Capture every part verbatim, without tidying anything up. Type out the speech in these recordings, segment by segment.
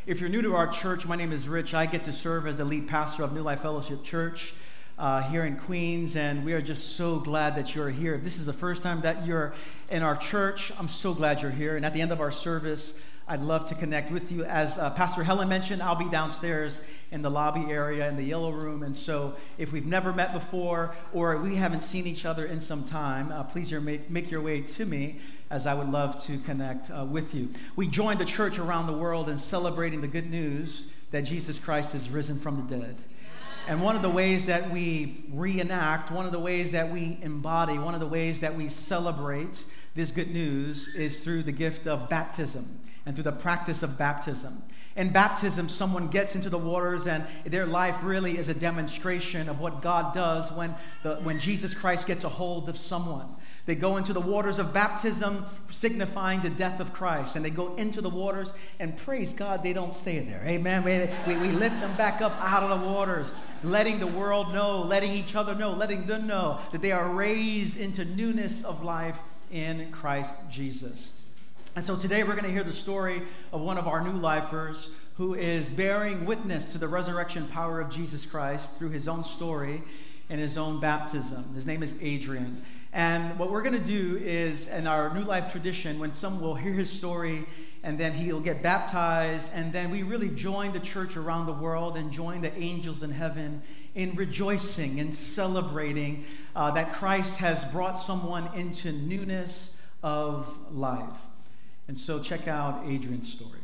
If you're new to our church, my name is Rich. I get to serve as the lead pastor of New Life Fellowship Church uh, here in Queens, and we are just so glad that you're here. If this is the first time that you're in our church, I'm so glad you're here. And at the end of our service, I'd love to connect with you. As uh, Pastor Helen mentioned, I'll be downstairs in the lobby area in the yellow room. And so if we've never met before or we haven't seen each other in some time, uh, please your, make, make your way to me, as I would love to connect uh, with you. We joined the church around the world in celebrating the good news that Jesus Christ is risen from the dead. And one of the ways that we reenact, one of the ways that we embody, one of the ways that we celebrate this good news is through the gift of baptism and through the practice of baptism. In baptism, someone gets into the waters, and their life really is a demonstration of what God does when, the, when Jesus Christ gets a hold of someone. They go into the waters of baptism, signifying the death of Christ. And they go into the waters, and praise God, they don't stay there. Amen. We, we, we lift them back up out of the waters, letting the world know, letting each other know, letting them know that they are raised into newness of life in Christ Jesus. And so today we're going to hear the story of one of our new lifers who is bearing witness to the resurrection power of Jesus Christ through his own story and his own baptism. His name is Adrian. And what we're going to do is, in our New Life tradition, when someone will hear his story and then he'll get baptized, and then we really join the church around the world and join the angels in heaven in rejoicing and celebrating uh, that Christ has brought someone into newness of life. And so check out Adrian's story.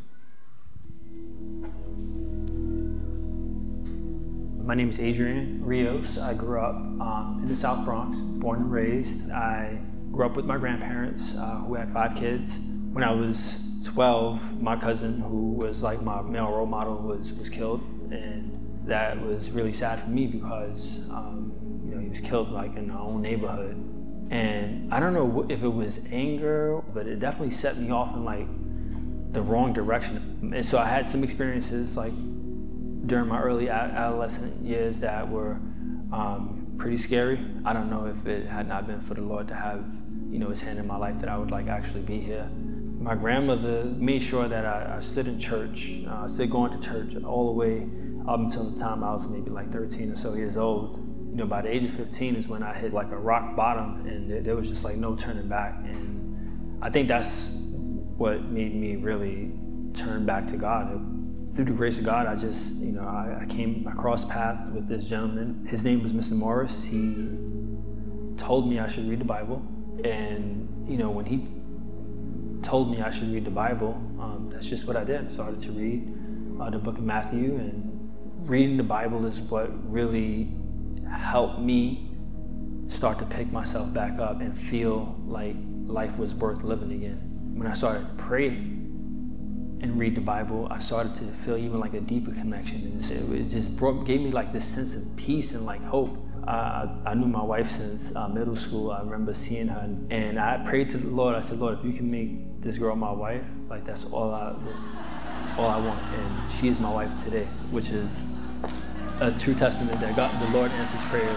My name is Adrian Rios. I grew up um, in the South Bronx, born and raised. I grew up with my grandparents uh, who had five kids. When I was twelve, my cousin, who was like my male role model, was, was killed. And that was really sad for me because um, you know, he was killed like in our own neighborhood. And I don't know if it was anger, but it definitely set me off in like the wrong direction. And so I had some experiences like during my early adolescent years that were um, pretty scary. I don't know if it had not been for the Lord to have, you know, his hand in my life that I would like actually be here. My grandmother made sure that I, I stood in church, uh, stood going to church all the way up until the time I was maybe like thirteen or so years old. You know, by the age of fifteen is when I hit like a rock bottom, and there, there was just like no turning back. And I think that's what made me really turn back to God. Through the grace of God, I just, you know, I, I came across paths with this gentleman. His name was Mister Morris. He told me I should read the Bible. And, you know, when he told me I should read the Bible, um, that's just what I did. I started to read uh, the book of Matthew, and reading the Bible is what really helped me start to pick myself back up and feel like life was worth living again. When I started to pray and read the Bible, I started to feel even like a deeper connection. It just brought, gave me like this sense of peace and like hope. Uh, I knew my wife since uh, middle school. I remember seeing her, and I prayed to the Lord. I said, Lord, if you can make this girl my wife, like that's all I, that's all I want. And she is my wife today, which is a true testament that God, the Lord answers prayers.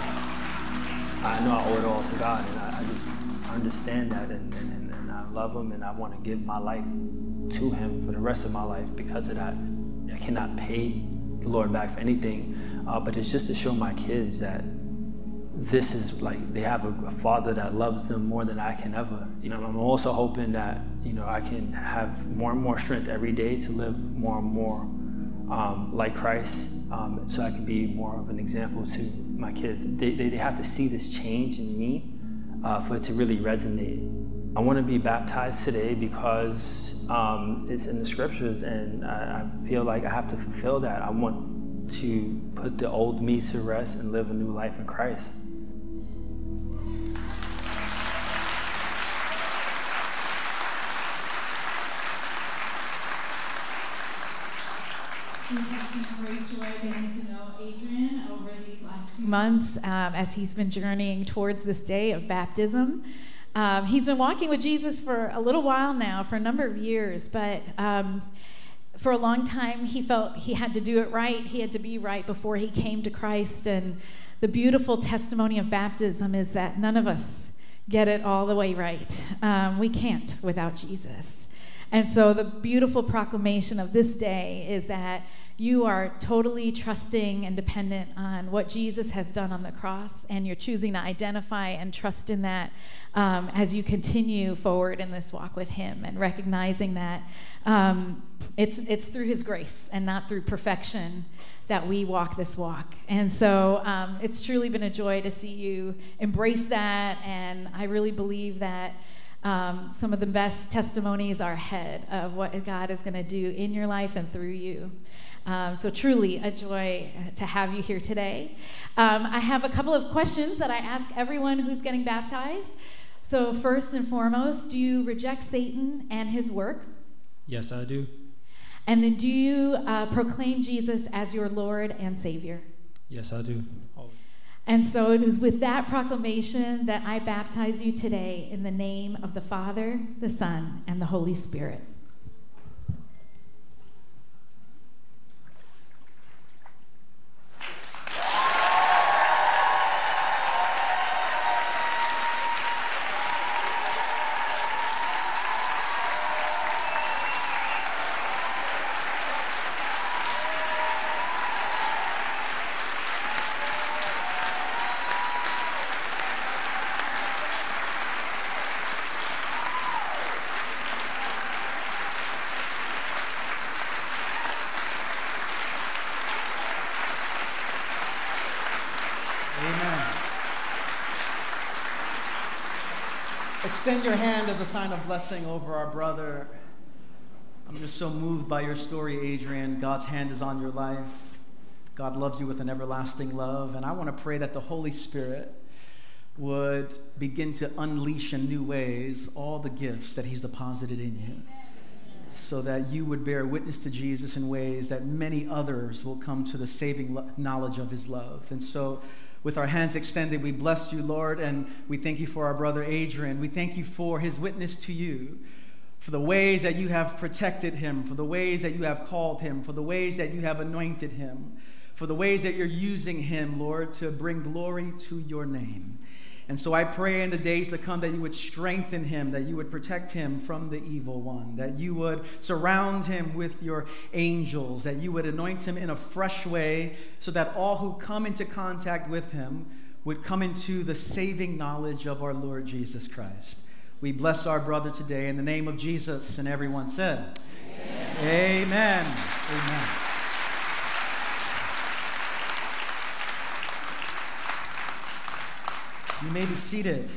I know I owe it all to God, and I, I just understand that, and, and, and I love him, and I want to give my life to him for the rest of my life because of that. I cannot pay the Lord back for anything, uh, but it's just to show my kids that this is like, they have a, a father that loves them more than I can ever. You know, I'm also hoping that, you know, I can have more and more strength every day to live more and more um, like Christ, um, so I can be more of an example to my kids. They, they, they have to see this change in me uh, for it to really resonate. I want to be baptized today because um, it's in the scriptures, and I, I feel like I have to fulfill that. I want to put the old me to rest and live a new life in Christ. It has been great joy getting to know Adrian over these last few months um, as he's been journeying towards this day of baptism. Um, he's been walking with Jesus for a little while now, for a number of years, but um, for a long time he felt he had to do it right. He had to be right before he came to Christ. And the beautiful testimony of baptism is that none of us get it all the way right. Um, we can't without Jesus. And so the beautiful proclamation of this day is that you are totally trusting and dependent on what Jesus has done on the cross, and you're choosing to identify and trust in that um, as you continue forward in this walk with him, and recognizing that um, it's it's through his grace and not through perfection that we walk this walk. And so um, it's truly been a joy to see you embrace that, and I really believe that um, some of the best testimonies are ahead of what God is going to do in your life and through you. Um, so truly a joy to have you here today. Um, I have a couple of questions that I ask everyone who's getting baptized. So first and foremost, do you reject Satan and his works? Yes, I do. And then do you uh, proclaim Jesus as your Lord and Savior? Yes, I do. Always. And so it was with that proclamation that I baptize you today in the name of the Father, the Son, and the Holy Spirit. Extend your hand as a sign of blessing over our brother. I'm just so moved by your story, Adrian. God's hand is on your life. God loves you with an everlasting love. And I want to pray that the Holy Spirit would begin to unleash in new ways all the gifts that he's deposited in you, so that you would bear witness to Jesus in ways that many others will come to the saving lo- knowledge of his love. And so with our hands extended, we bless you, Lord, and we thank you for our brother Adrian. We thank you for his witness to you, for the ways that you have protected him, for the ways that you have called him, for the ways that you have anointed him, for the ways that you're using him, Lord, to bring glory to your name. And so I pray in the days to come that you would strengthen him, that you would protect him from the evil one, that you would surround him with your angels, that you would anoint him in a fresh way so that all who come into contact with him would come into the saving knowledge of our Lord Jesus Christ. We bless our brother today in the name of Jesus, and everyone said, Amen. Amen. Amen. You may be seated.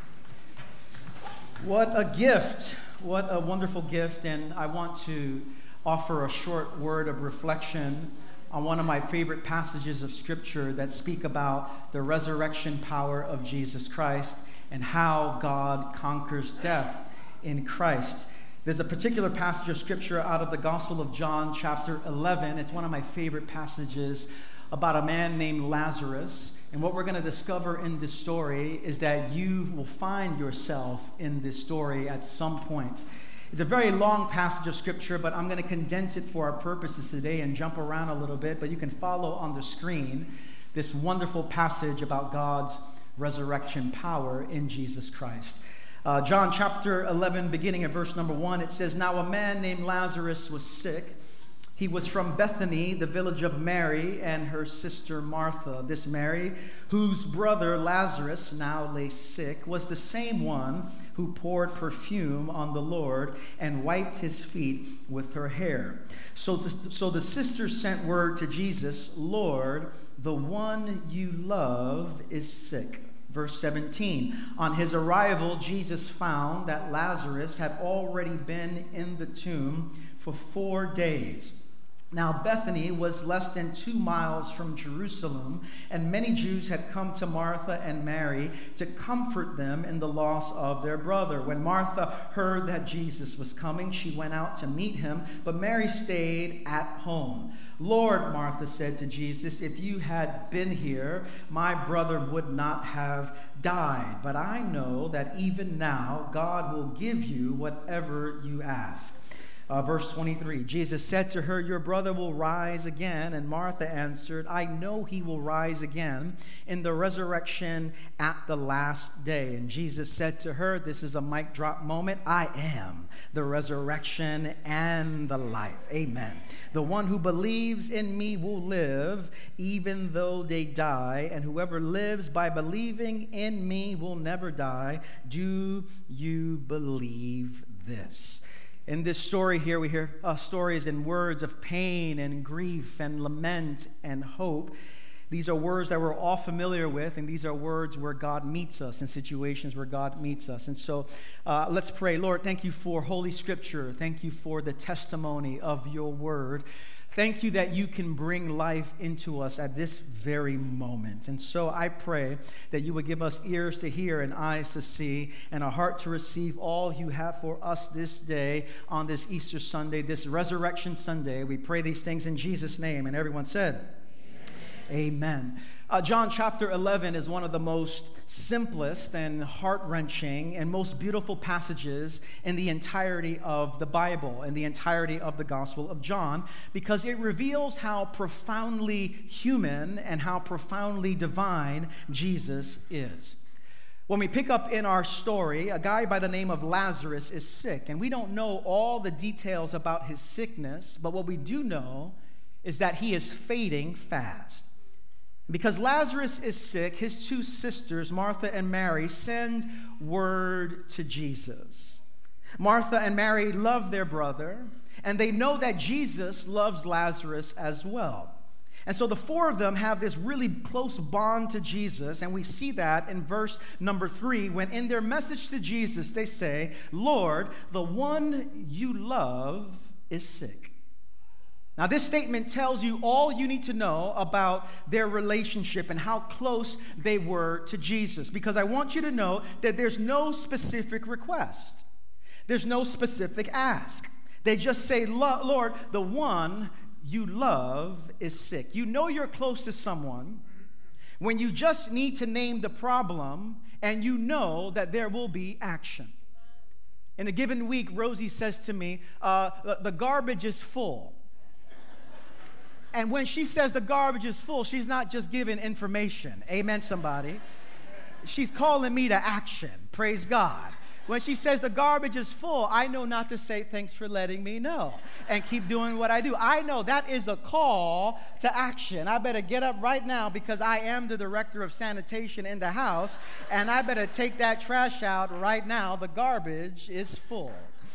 What a gift. What a wonderful gift. And I want to offer a short word of reflection on one of my favorite passages of Scripture that speak about the resurrection power of Jesus Christ and how God conquers death in Christ. There's a particular passage of Scripture out of the Gospel of John, chapter eleven. It's one of my favorite passages about a man named Lazarus. And what we're going to discover in this story is that you will find yourself in this story at some point. It's a very long passage of Scripture, but I'm going to condense it for our purposes today and jump around a little bit. But you can follow on the screen this wonderful passage about God's resurrection power in Jesus Christ. Uh, John chapter eleven, beginning at verse number one, it says, "Now a man named Lazarus was sick. He was from Bethany, the village of Mary and her sister Martha. This Mary, whose brother Lazarus now lay sick, was the same one who poured perfume on the Lord and wiped his feet with her hair. So the, so the sisters sent word to Jesus, 'Lord, the one you love is sick.'" Verse seventeen, "On his arrival, Jesus found that Lazarus had already been in the tomb for four days. Now Bethany was less than two miles from Jerusalem, and many Jews had come to Martha and Mary to comfort them in the loss of their brother. When Martha heard that Jesus was coming, she went out to meet him, but Mary stayed at home. 'Lord,' Martha said to Jesus, 'if you had been here, my brother would not have died. But I know that even now God will give you whatever you ask.' Uh, verse twenty-three, Jesus said to her, "Your brother will rise again." And Martha answered, "I know he will rise again in the resurrection at the last day." And Jesus said to her, this is a mic drop moment, "I am the resurrection and the life." Amen. "The one who believes in me will live even though they die, and whoever lives by believing in me will never die. Do you believe this?" In this story here, we hear uh, stories and words of pain and grief and lament and hope. These are words that we're all familiar with, and these are words where God meets us, in situations where God meets us. And so uh, let's pray. Lord, thank you for Holy Scripture. Thank you for the testimony of your word. Thank you that you can bring life into us at this very moment. And so I pray that you would give us ears to hear and eyes to see and a heart to receive all you have for us this day on this Easter Sunday, this Resurrection Sunday. We pray these things in Jesus' name. And everyone said, Amen. Uh, John chapter eleven is one of the most simplest and heart-wrenching and most beautiful passages in the entirety of the Bible, in the entirety of the Gospel of John, because it reveals how profoundly human and how profoundly divine Jesus is. When we pick up in our story, a guy by the name of Lazarus is sick, and we don't know all the details about his sickness, but what we do know is that he is fading fast. Because Lazarus is sick, his two sisters, Martha and Mary, send word to Jesus. Martha and Mary love their brother, and they know that Jesus loves Lazarus as well. And so the four of them have this really close bond to Jesus, and we see that in verse number three, when in their message to Jesus, they say, "Lord, the one you love is sick." Now, this statement tells you all you need to know about their relationship and how close they were to Jesus, because I want you to know that there's no specific request. There's no specific ask. They just say, "Lord, the one you love is sick." You know you're close to someone when you just need to name the problem and you know that there will be action. In a given week, Rosie says to me, uh, the garbage is full. And when she says the garbage is full, she's not just giving information. Amen, somebody. She's calling me to action. Praise God. When she says the garbage is full, I know not to say thanks for letting me know and keep doing what I do. I know that is a call to action. I better get up right now because I am the director of sanitation in the house, and I better take that trash out right now. The garbage is full.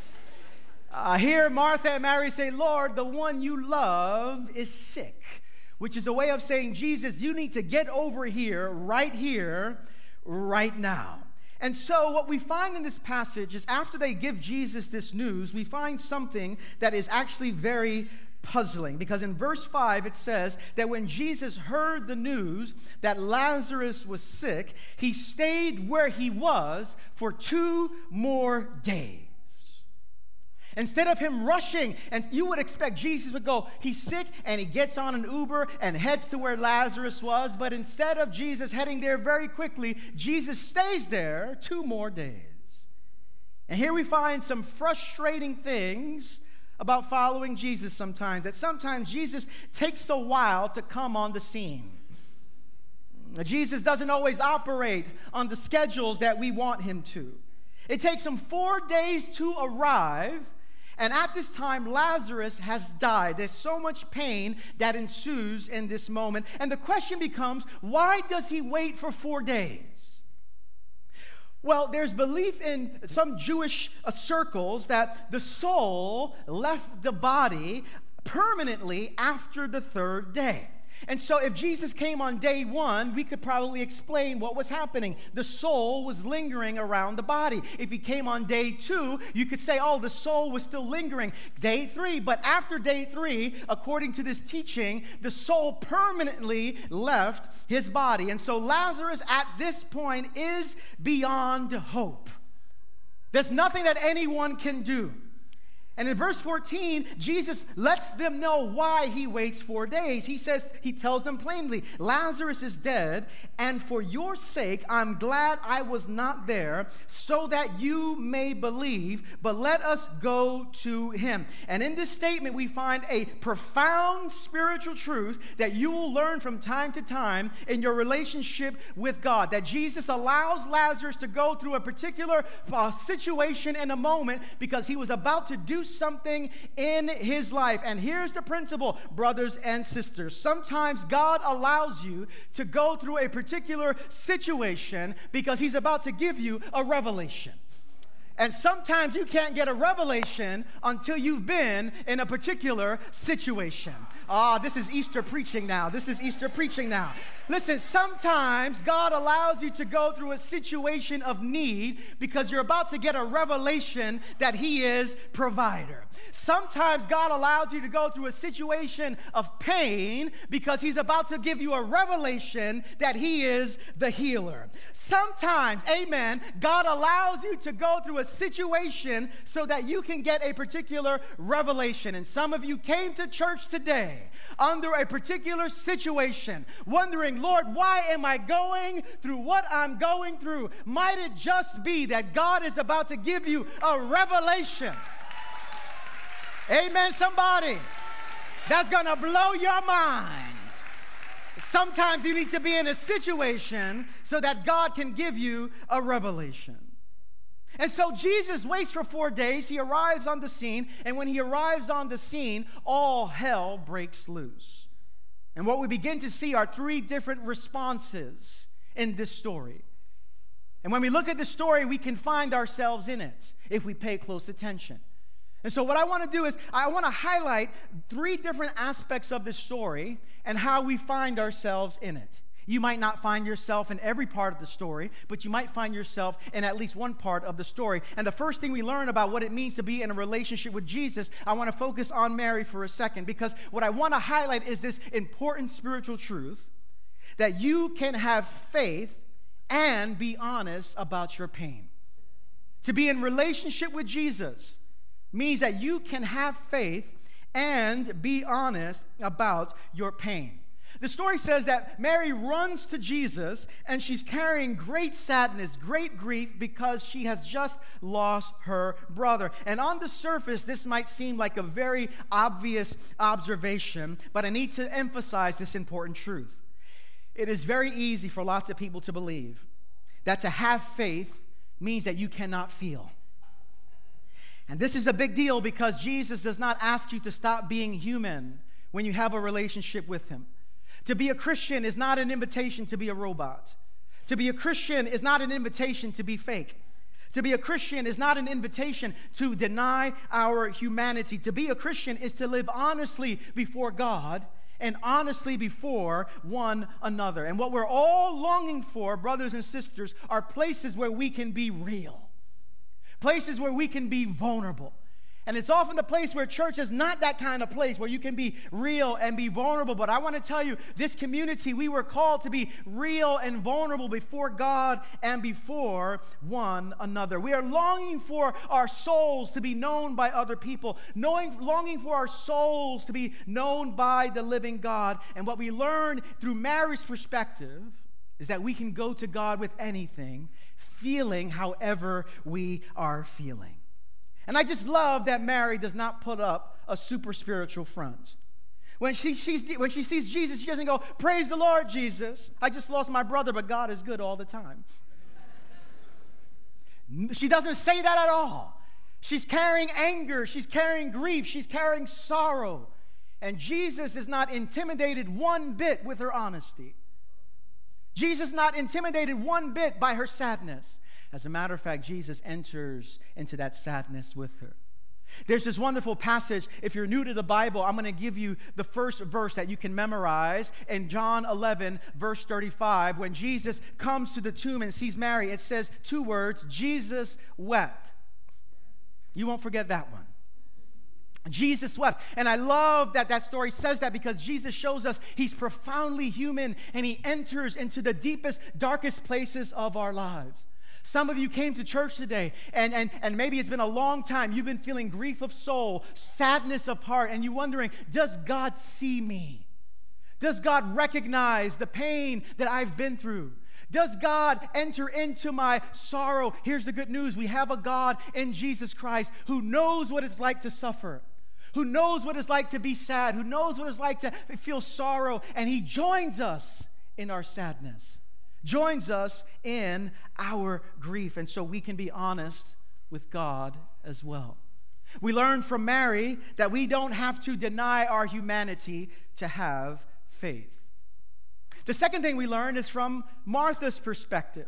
Uh, here, Martha and Mary say, "Lord, the one you love is sick," which is a way of saying, Jesus, you need to get over here, right here, right now. And so what we find in this passage is after they give Jesus this news, we find something that is actually very puzzling, because in verse five it says that when Jesus heard the news that Lazarus was sick, he stayed where he was for two more days. Instead of him rushing, and you would expect Jesus would go, he's sick, and he gets on an Uber and heads to where Lazarus was. But instead of Jesus heading there very quickly, Jesus stays there two more days. And here we find some frustrating things about following Jesus sometimes, that sometimes Jesus takes a while to come on the scene. Jesus doesn't always operate on the schedules that we want him to. It takes him four days to arrive. And at this time, Lazarus has died. There's so much pain that ensues in this moment. And the question becomes, why does he wait for four days? Well, there's belief in some Jewish uh, circles that the soul left the body permanently after the third day. And so if Jesus came on day one, we could probably explain what was happening. The soul was lingering around the body. If he came on day two, you could say, oh, the soul was still lingering. Day three, but after day three, according to this teaching, the soul permanently left his body. And so Lazarus at this point is beyond hope. There's nothing that anyone can do. And in verse fourteen, Jesus lets them know why he waits four days. He says, he tells them plainly, Lazarus is dead, and for your sake I'm glad I was not there, so that you may believe, but let us go to him. And in this statement, we find a profound spiritual truth that you will learn from time to time in your relationship with God, that Jesus allows Lazarus to go through a particular uh, situation in a moment because he was about to do something in his life. And here's the principle, brothers and sisters. Sometimes God allows you to go through a particular situation because he's about to give you a revelation. And sometimes you can't get a revelation until you've been in a particular situation. Ah, this is Easter preaching now. This is Easter preaching now. Listen, sometimes God allows you to go through a situation of need because you're about to get a revelation that he is provider. Sometimes God allows you to go through a situation of pain because he's about to give you a revelation that he is the healer. Sometimes, amen, God allows you to go through a situation so that you can get a particular revelation. And some of you came to church today under a particular situation, wondering, Lord, why am I going through what I'm going through? Might it just be that God is about to give you a revelation? Amen, somebody. That's going to blow your mind. Sometimes you need to be in a situation so that God can give you a revelation. And so Jesus waits for four days. He arrives on the scene. And when he arrives on the scene, all hell breaks loose. And what we begin to see are three different responses in this story. And when we look at the story, we can find ourselves in it if we pay close attention. And so what I want to do is I want to highlight three different aspects of this story and how we find ourselves in it. You might not find yourself in every part of the story, but you might find yourself in at least one part of the story. And the first thing we learn about what it means to be in a relationship with Jesus, I want to focus on Mary for a second, because what I want to highlight is this important spiritual truth that you can have faith and be honest about your pain. To be in relationship with Jesus means that you can have faith and be honest about your pain. The story says that Mary runs to Jesus, and she's carrying great sadness, great grief, because she has just lost her brother. And on the surface, this might seem like a very obvious observation, but I need to emphasize this important truth. It is very easy for lots of people to believe that to have faith means that you cannot feel. And this is a big deal because Jesus does not ask you to stop being human when you have a relationship with him. To be a Christian is not an invitation to be a robot. To be a Christian is not an invitation to be fake. To be a Christian is not an invitation to deny our humanity. To be a Christian is to live honestly before God and honestly before one another. And what we're all longing for, brothers and sisters, are places where we can be real. Places where we can be vulnerable. And it's often the place where church is not that kind of place where you can be real and be vulnerable. But I want to tell you, this community, we were called to be real and vulnerable before God and before one another. We are longing for our souls to be known by other people, knowing, longing for our souls to be known by the living God. And what we learn through Mary's perspective is that we can go to God with anything, feeling however we are feeling. And I just love that Mary does not put up a super spiritual front. When she, sees, when she sees Jesus, she doesn't go, "Praise the Lord, Jesus. I just lost my brother, but God is good all the time." She doesn't say that at all. She's carrying anger. She's carrying grief. She's carrying sorrow. And Jesus is not intimidated one bit with her honesty. Jesus is not intimidated one bit by her sadness. As a matter of fact, Jesus enters into that sadness with her. There's this wonderful passage. If you're new to the Bible, I'm going to give you the first verse that you can memorize. In John eleven, verse thirty-five, when Jesus comes to the tomb and sees Mary, it says two words, Jesus wept. You won't forget that one. Jesus wept. And I love that that story says that because Jesus shows us he's profoundly human and he enters into the deepest, darkest places of our lives. Some of you came to church today, and, and, and maybe it's been a long time. You've been feeling grief of soul, sadness of heart, and you're wondering, does God see me? Does God recognize the pain that I've been through? Does God enter into my sorrow? Here's the good news. We have a God in Jesus Christ who knows what it's like to suffer, who knows what it's like to be sad, who knows what it's like to feel sorrow, and He joins us in our sadness, joins us in our grief, and so we can be honest with God as well. We learn from Mary that we don't have to deny our humanity to have faith. The second thing we learn is from Martha's perspective.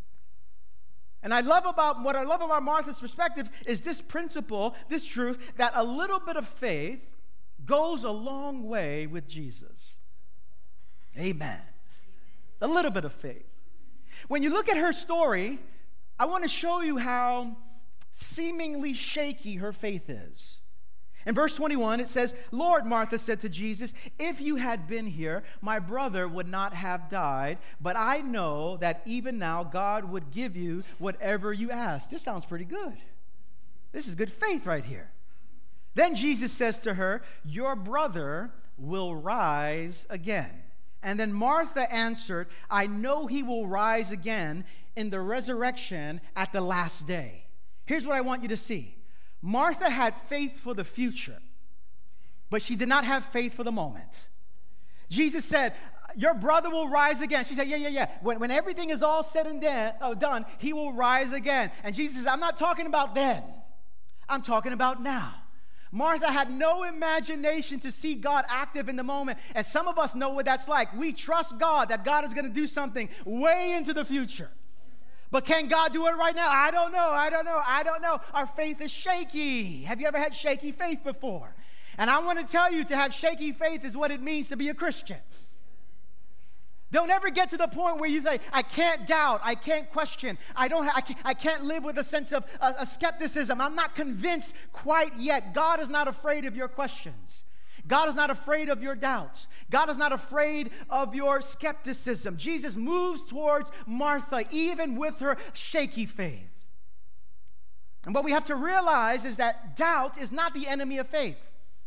And I love about what I love about Martha's perspective is this principle, this truth, that a little bit of faith goes a long way with Jesus. Amen. A little bit of faith. When you look at her story, I want to show you how seemingly shaky her faith is. In verse twenty-one, it says, "Lord," Martha said to Jesus, "if you had been here, my brother would not have died, but I know that even now God would give you whatever you ask." This sounds pretty good. This is good faith right here. Then Jesus says to her, "Your brother will rise again." And then Martha answered, "I know he will rise again in the resurrection at the last day." Here's what I want you to see. Martha had faith for the future, but she did not have faith for the moment. Jesus said, "Your brother will rise again." She said, yeah, yeah, yeah. When, when everything is all said and de- uh, done, he will rise again. And Jesus says, "I'm not talking about then. I'm talking about now." Martha had no imagination to see God active in the moment. And some of us know what that's like. We trust God that God is going to do something way into the future. But can God do it right now? I don't know. I don't know. I don't know. Our faith is shaky. Have you ever had shaky faith before? And I want to tell you, to have shaky faith is what it means to be a Christian. Don't ever get to the point where you say, "I can't doubt, I can't question, I don't, ha- I, can't, I can't live with a sense of uh, a skepticism. I'm not convinced quite yet." God is not afraid of your questions. God is not afraid of your doubts. God is not afraid of your skepticism. Jesus moves towards Martha, even with her shaky faith. And what we have to realize is that doubt is not the enemy of faith.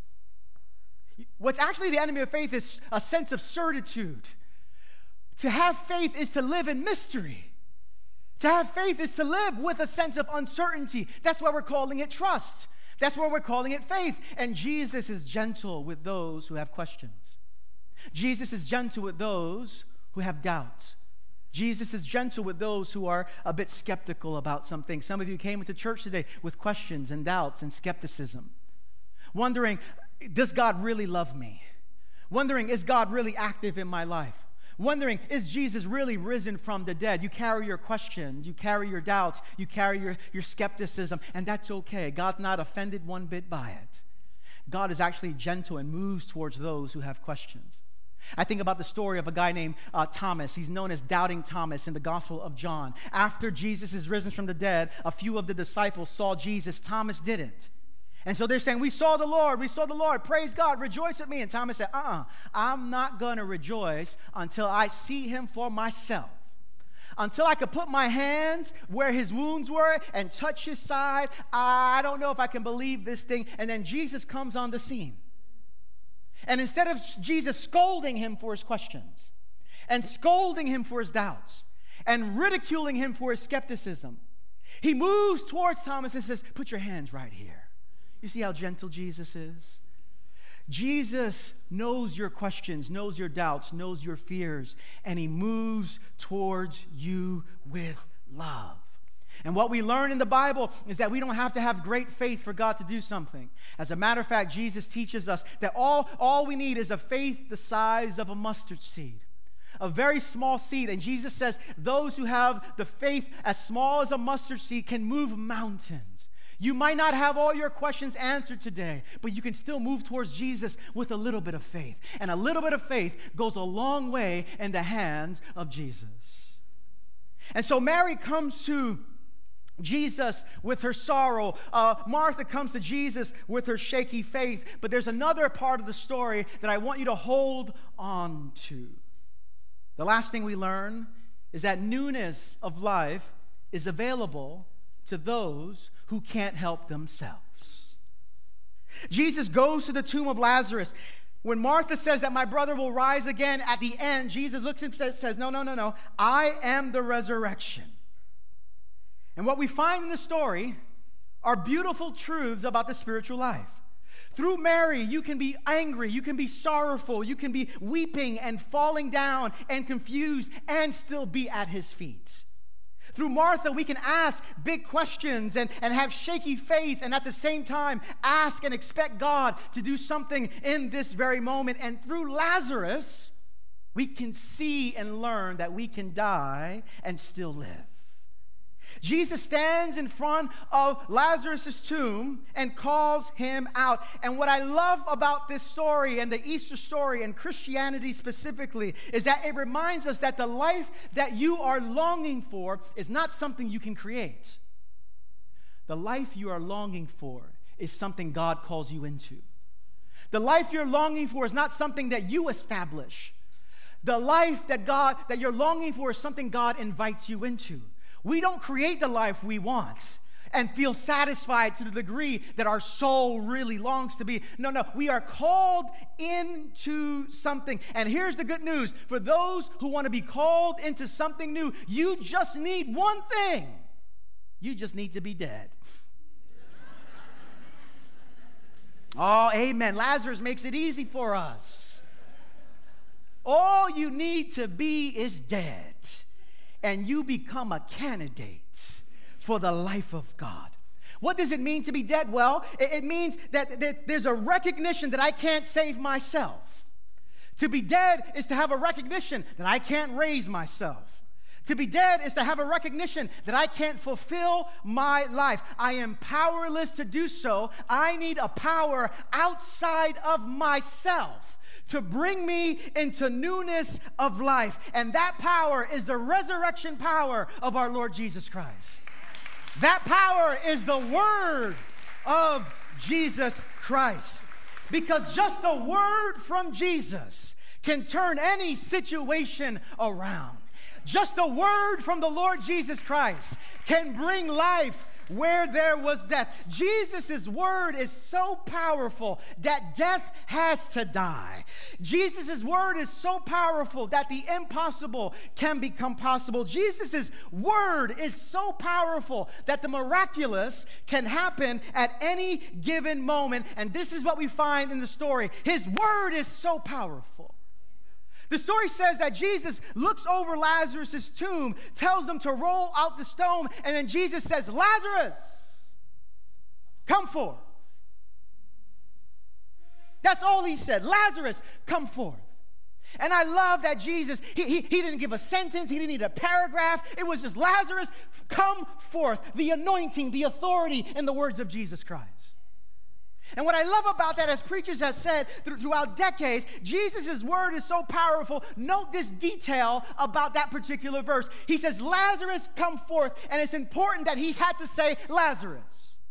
What's actually the enemy of faith is a sense of certitude. To have faith is to live in mystery. To have faith is to live with a sense of uncertainty. That's why we're calling it trust. That's why we're calling it faith. And Jesus is gentle with those who have questions. Jesus is gentle with those who have doubts. Jesus is gentle with those who are a bit skeptical about something. Some of you came into church today with questions and doubts and skepticism, wondering, does God really love me? Wondering, is God really active in my life? Wondering, is Jesus really risen from the dead? You carry your questions, you carry your doubts, you carry your, your skepticism, and that's okay. God's not offended one bit by it. God is actually gentle and moves towards those who have questions. I think about the story of a guy named uh, Thomas. He's known as Doubting Thomas in the Gospel of John. After Jesus is risen from the dead, a few of the disciples saw Jesus. Thomas didn't. And so they're saying, "We saw the Lord, we saw the Lord, praise God, rejoice with me." And Thomas said, uh-uh, I'm not going to rejoice until I see him for myself. Until I could put my hands where his wounds were and touch his side, I don't know if I can believe this thing. And then Jesus comes on the scene. And instead of Jesus scolding him for his questions and scolding him for his doubts and ridiculing him for his skepticism, he moves towards Thomas and says, "Put your hands right here." You see how gentle Jesus is? Jesus knows your questions, knows your doubts, knows your fears, and he moves towards you with love. And what we learn in the Bible is that we don't have to have great faith for God to do something. As a matter of fact, Jesus teaches us that all, all we need is a faith the size of a mustard seed. A very small seed. And Jesus says those who have the faith as small as a mustard seed can move mountains. You might not have all your questions answered today, but you can still move towards Jesus with a little bit of faith. And a little bit of faith goes a long way in the hands of Jesus. And so Mary comes to Jesus with her sorrow. Uh, Martha comes to Jesus with her shaky faith. But there's another part of the story that I want you to hold on to. The last thing we learn is that newness of life is available to those who can't help themselves. Jesus goes to the tomb of Lazarus. When Martha says that my brother will rise again, at the end, Jesus looks and says, no, no, no, no. I am the resurrection. And what we find in the story are beautiful truths about the spiritual life. Through Mary, you can be angry, you can be sorrowful, you can be weeping and falling down and confused and still be at his feet. Through Martha, we can ask big questions and, and have shaky faith, and at the same time ask and expect God to do something in this very moment. And through Lazarus, we can see and learn that we can die and still live. Jesus stands in front of Lazarus' tomb and calls him out. And what I love about this story and the Easter story and Christianity specifically is that it reminds us that the life that you are longing for is not something you can create. The life you are longing for is something God calls you into. The life you're longing for is not something that you establish. The life that God that you're longing for is something God invites you into. We don't create the life we want and feel satisfied to the degree that our soul really longs to be. No, no, we are called into something. And here's the good news. For those who want to be called into something new, you just need one thing. You just need to be dead. Oh, amen. Lazarus makes it easy for us. All you need to be is dead. And you become a candidate for the life of God. What does it mean to be dead? Well, it, it means that, that there's a recognition that I can't save myself. To be dead is to have a recognition that I can't raise myself. To be dead is to have a recognition that I can't fulfill my life. I am powerless to do so. I need a power outside of myself to bring me into newness of life. And that power is the resurrection power of our Lord Jesus Christ. That power is the word of Jesus Christ. Because just a word from Jesus can turn any situation around. Just a word from the Lord Jesus Christ can bring life where there was death. Jesus' word is so powerful that death has to die. Jesus' word is so powerful that the impossible can become possible. Jesus' word is so powerful that the miraculous can happen at any given moment. And this is what we find in the story. His word is so powerful. The story says that Jesus looks over Lazarus' tomb, tells them to roll out the stone, and then Jesus says, Lazarus, come forth. That's all he said. Lazarus, come forth. And I love that Jesus, he, he, he didn't give a sentence, he didn't need a paragraph. It was just, Lazarus, come forth. The anointing, the authority in the words of Jesus Christ. And what I love about that, as preachers have said throughout decades, Jesus' word is so powerful. Note this detail about that particular verse. He says, Lazarus, come forth. And it's important that he had to say, Lazarus.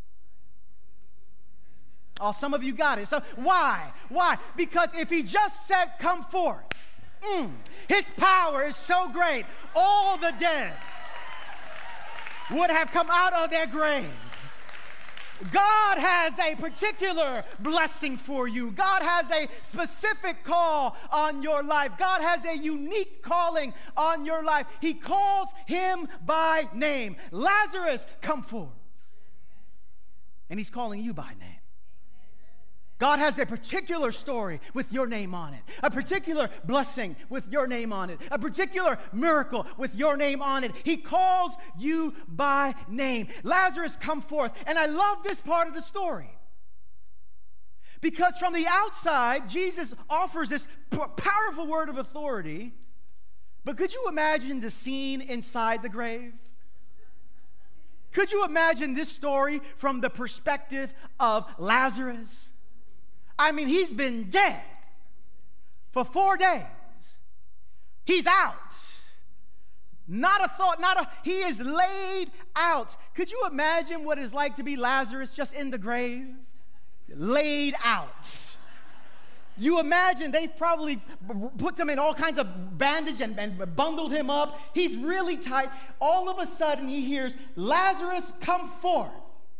Oh, some of you got it. So why? Why? Because if he just said, come forth, mm, his power is so great, all the dead would have come out of their grave. God has a particular blessing for you. God has a specific call on your life. God has a unique calling on your life. He calls him by name. Lazarus, come forth. And he's calling you by name. God has a particular story with your name on it, a particular blessing with your name on it, a particular miracle with your name on it. He calls you by name. Lazarus, come forth. And I love this part of the story because from the outside, Jesus offers this powerful word of authority. But could you imagine the scene inside the grave? Could you imagine this story from the perspective of Lazarus? I mean, he's been dead for four days. He's out. Not a thought, not a, he is laid out. Could you imagine what it's like to be Lazarus just in the grave? Laid out. You imagine they've probably put him in all kinds of bandage and, and bundled him up. He's really tight. All of a sudden he hears, Lazarus, come forth.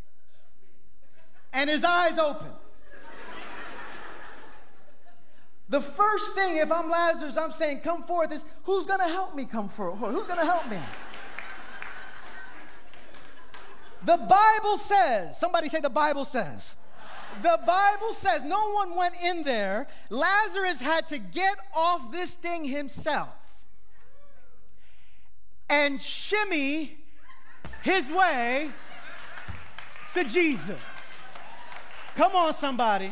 And his eyes open. The first thing, if I'm Lazarus, I'm saying, come forth, is who's going to help me come forth? Who's going to help me? The Bible says, somebody say the Bible says. The Bible says no one went in there. Lazarus had to get off this thing himself and shimmy his way to Jesus. Come on, somebody.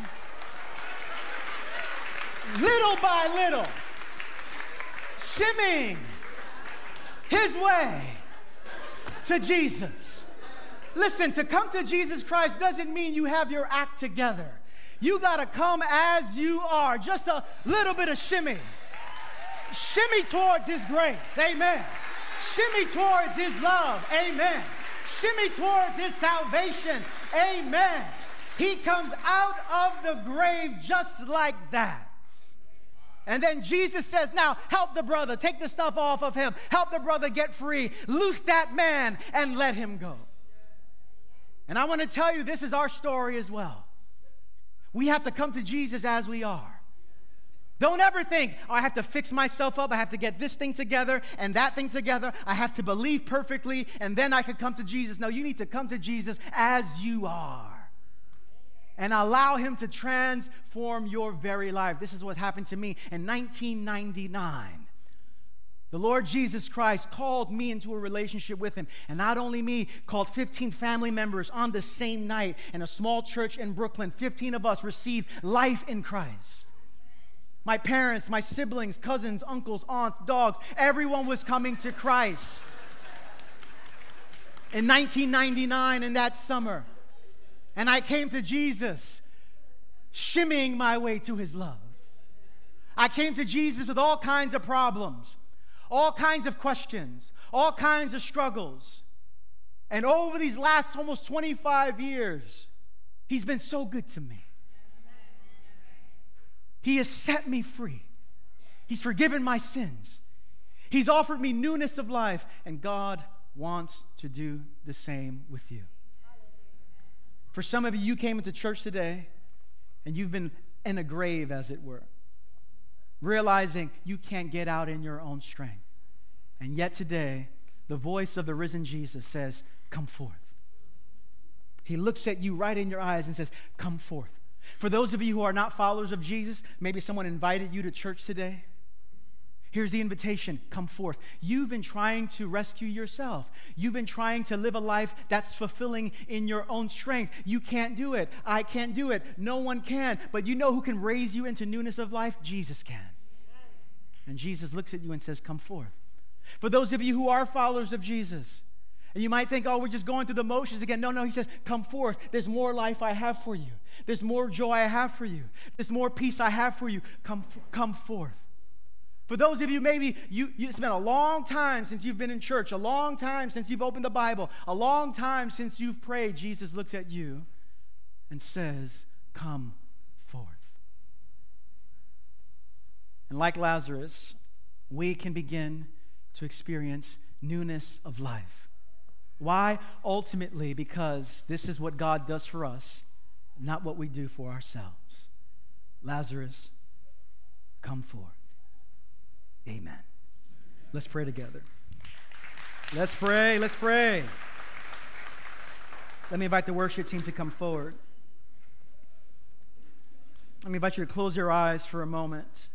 Little by little, shimmying his way to Jesus. Listen, to come to Jesus Christ doesn't mean you have your act together. You got to come as you are. Just a little bit of shimmy. Shimmy towards his grace. Amen. Shimmy towards his love. Amen. Shimmy towards his salvation. Amen. He comes out of the grave just like that. And then Jesus says, now help the brother. Take the stuff off of him. Help the brother get free. Loose that man and let him go. And I want to tell you, this is our story as well. We have to come to Jesus as we are. Don't ever think, oh, I have to fix myself up. I have to get this thing together and that thing together. I have to believe perfectly, and then I can come to Jesus. No, you need to come to Jesus as you are and allow him to transform your very life. This is what happened to me in nineteen ninety-nine. The Lord Jesus Christ called me into a relationship with him. And not only me, called fifteen family members on the same night in a small church in Brooklyn. fifteen of us received life in Christ. My parents, my siblings, cousins, uncles, aunts, dogs, everyone was coming to Christ. In nineteen ninety-nine, in that summer. And I came to Jesus, shimmying my way to his love. I came to Jesus with all kinds of problems. All kinds of questions, all kinds of struggles. And over these last almost twenty-five years, he's been so good to me. He has set me free. He's forgiven my sins. He's offered me newness of life, and God wants to do the same with you. For some of you, you came into church today, and you've been in a grave, as it were, realizing you can't get out in your own strength. And yet today, the voice of the risen Jesus says, come forth. He looks at you right in your eyes and says, come forth. For those of you who are not followers of Jesus, maybe someone invited you to church today. Here's the invitation, come forth. You've been trying to rescue yourself. You've been trying to live a life that's fulfilling in your own strength. You can't do it. I can't do it. No one can. But you know who can raise you into newness of life? Jesus can. And Jesus looks at you and says, come forth. For those of you who are followers of Jesus, and you might think, oh, we're just going through the motions again. No, no, he says, come forth. There's more life I have for you. There's more joy I have for you. There's more peace I have for you. Come, come forth. For those of you, maybe you, you, it's been a long time since you've been in church, a long time since you've opened the Bible, a long time since you've prayed. Jesus looks at you and says, come forth. And like Lazarus, we can begin to experience newness of life. Why? Ultimately, because this is what God does for us, not what we do for ourselves. Lazarus, come forth. Amen. Let's pray together. Let's pray. Let's pray. Let me invite the worship team to come forward. Let me invite you to close your eyes for a moment.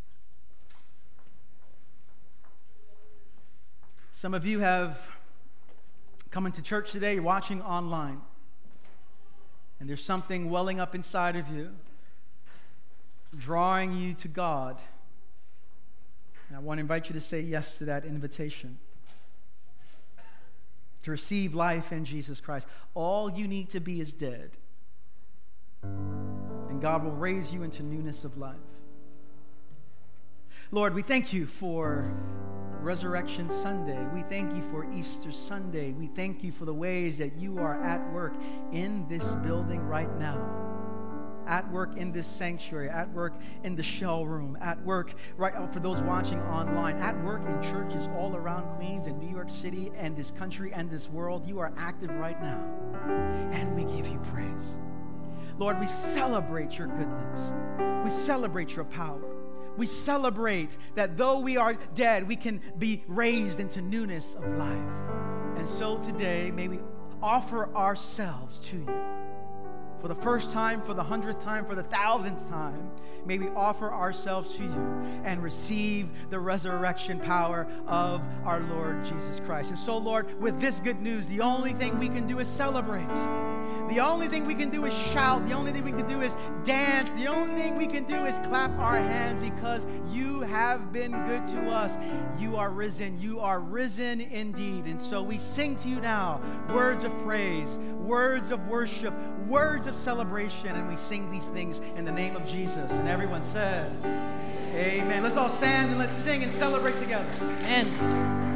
Some of you have come into church today, you're watching online, and there's something welling up inside of you, drawing you to God. And I want to invite you to say yes to that invitation, to receive life in Jesus Christ. All you need to be is dead, and God will raise you into newness of life. Lord, we thank you for Resurrection Sunday. We thank you for Easter Sunday. We thank you for the ways that you are at work in this building right now. at work in this sanctuary, at work in the shell room, at work right for those watching online, at work in churches all around Queens and New York City and this country and this world. You are active right now, and we give you praise. Lord, we celebrate your goodness. We celebrate your power. We celebrate that though we are dead, we can be raised into newness of life. And so today, may we offer ourselves to you. For the first time, for the hundredth time, for the thousandth time, may we offer ourselves to you and receive the resurrection power of our Lord Jesus Christ. And so, Lord, with this good news, the only thing we can do is celebrate. The only thing we can do is shout. The only thing we can do is dance. The only thing we can do is clap our hands because you have been good to us. You are risen. You are risen indeed. And so we sing to you now words of praise, words of worship, words of celebration, and we sing these things in the name of Jesus. And everyone said, amen. Let's all stand and let's sing and celebrate together. Amen.